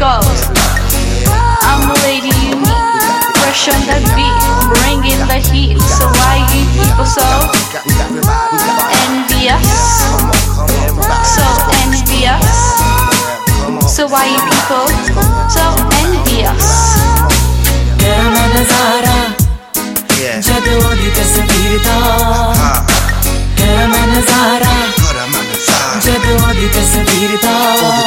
goes. I'm a lady unique, fresh on the beat, bringing the heat. So why you people so envious? So envious. So why you people so envious? तेरा मैं नजारा जद ओदी तस्वीर दा, तेरा मैं नजारा जद ओदी तस्वीर दा,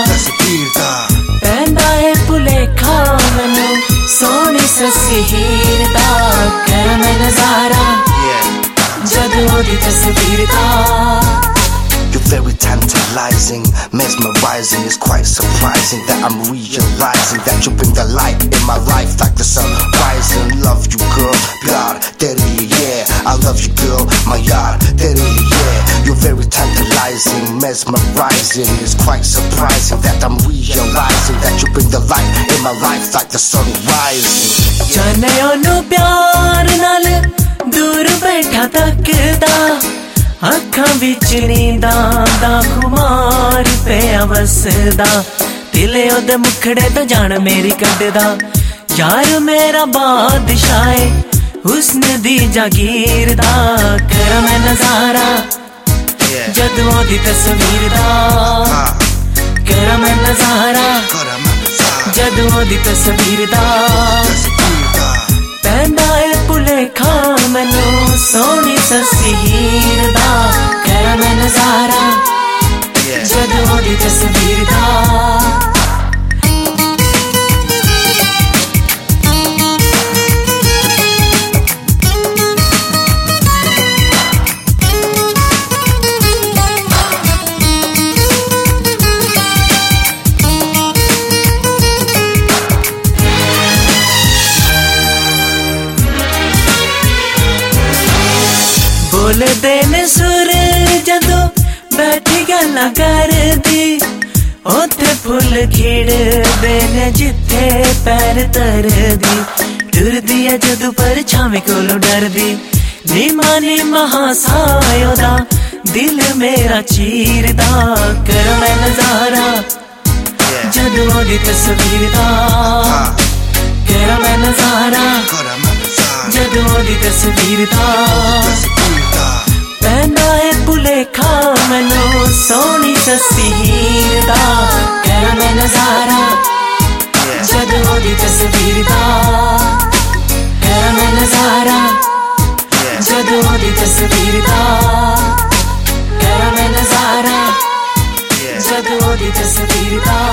पैंदा है भुलेखा मैनू सोहनी सस्सी हीर दा, तेरा मैं नजारा जद ओदी तस्वीर दा। You're very tantalizing, mesmerizing. It's quite surprising that I'm realizing that you bring the light in my life like the sun rising. Love you, girl, God, daddy, yeah. I love you, girl, my yard, daddy, yeah. You're very tantalizing, mesmerizing. It's quite surprising that I'm realizing that you bring the light in my life like the sun rising. जाने ओनू प्यार नाल दूर बैठा तकदा, अखां विच नींदां दा खुमार पिया वसदा, दिले ओदे मुखड़े तो जान मेरी कड्डदा, यार मेरा बादशाह है हुस्न दी जागीर दा, कर मैं नजारा जद ओदी तस्वीर दा, कर मैं नजारा जद ओदी तस्वीर दा, पैंदा है भुलेखा मैनू सोहनी सस्सी हीर दा, कर मैं नजारा जद ओदी तस्वीर दा। बोलदे ने सुर जदों बैठी गल्लां करदी, उत्थे फुल खिड़दे ने जिथे पैर धरदी, टुरदी ऐ जदों परछावें कोलों डरदी, नीमा नीमा हासा ओदा दिल मेरा चीरदा, कर मैं नजारा जद ओदी तस्वीर दा, कर मैं नजारा जद ओदी तस्वीर दा, पैंदा है भुलेखा मैनू सोहनी सस्सी हीर दा, कर मैं नजारा जद ओदी तस्वीर दा, कर मैं नजारा जद ओदी तस्वीर दा, कर मैं नजारा जद ओदी तस्वीर दा।